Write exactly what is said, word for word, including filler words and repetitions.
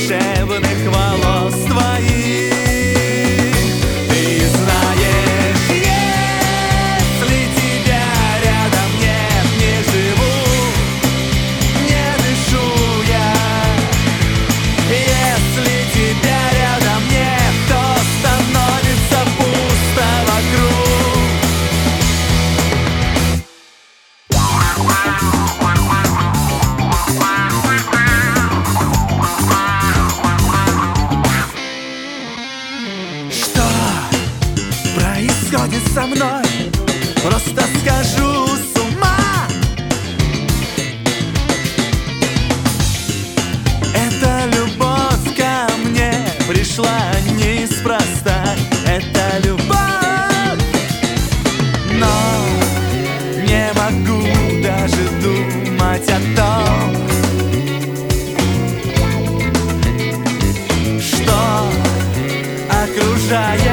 волшебных волос твоих. Ты знаешь, если тебя рядом нет, не живу, не дышу я. Если тебя рядом нет, то становится пусто вокруг. Что происходит со мной? Просто скажу с ума. Эта любовь ко мне пришла неспроста. Это любовь, но не могу даже думать о том, что окружает